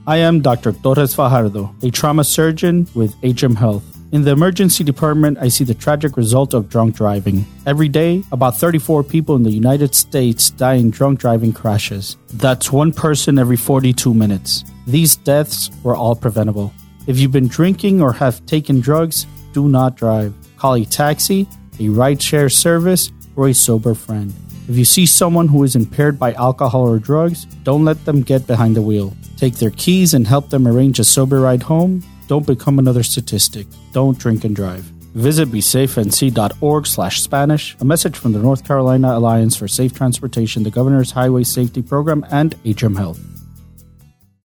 I am Dr. Torres Fajardo, a trauma surgeon with HM Health. In the emergency department, I see the tragic result of drunk driving. Every day, about 34 people in the United States die in drunk driving crashes. That's one person every 42 minutes. These deaths were all preventable. If you've been drinking or have taken drugs, do not drive. Call a taxi, a rideshare service, or a sober friend. If you see someone who is impaired by alcohol or drugs, don't let them get behind the wheel. Take their keys and help them arrange a sober ride home. Don't become another statistic. Don't drink and drive. Visit besafenc.org/Spanish. A message from the North Carolina Alliance for Safe Transportation, the Governor's Highway Safety Program, and HM Health.